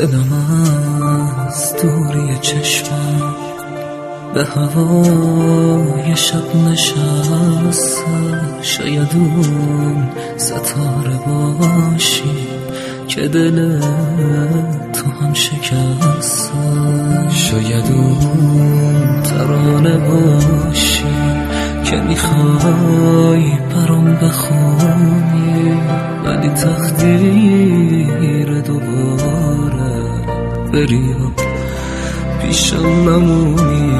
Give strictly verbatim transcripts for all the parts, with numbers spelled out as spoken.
دلم از دوری چشمم به هوای شب نشسته، شاید اون ستاره باشی که دل تو هم شکسته، شاید اون ترانه باشی که میخوای برام بخونی ولی تقدیر دوباره بری و پیشم نمونی.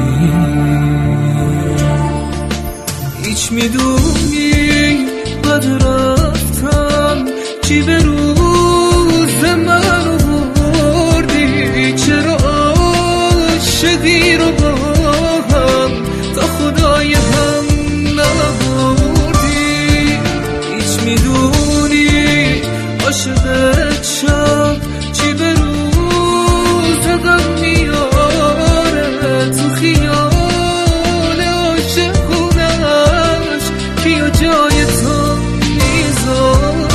هیچ میدونی بد رفتم چی به روز من آوردی، چرا عاشقی رو با هم تا خدای هم نبردی. هیچ میدونی عاشقت شم چی به روز غم میاره، تو خیال عاشقونش کیا جای تو میذاره.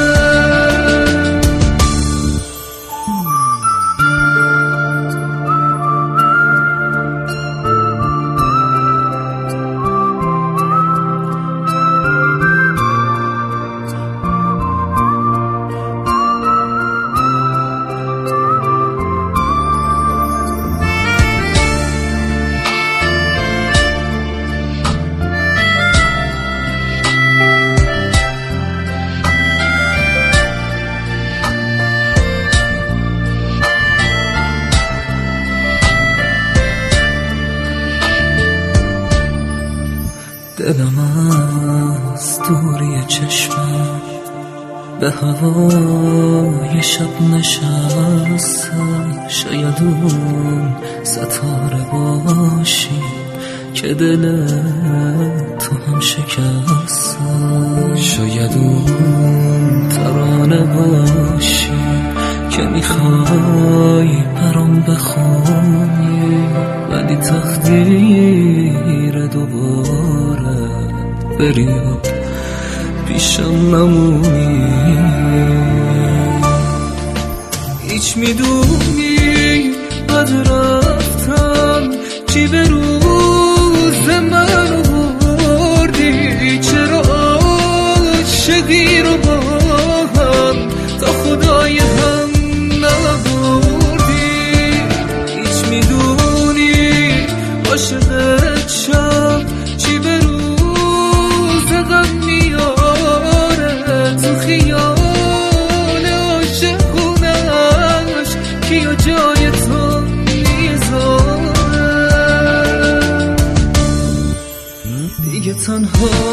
دلم از دوری چشمم به هوای شب نشسته، شاید اون ستاره باشی که دل تو هم شکسته، شاید اون ترانه باشی که میخوای برام بخونی ولی تقدیر دوباره بری و پیشم نمونی. هیچ میدونی بد رفتم چی به روز من آوردی، چرا عاشقی رو با هم تا خدای هم نبردی. هیچ میدونی عاشقت شم چی به روز غم میاره، تو خیال عاشقونش کیا جای تو میذاره. دیگه تنها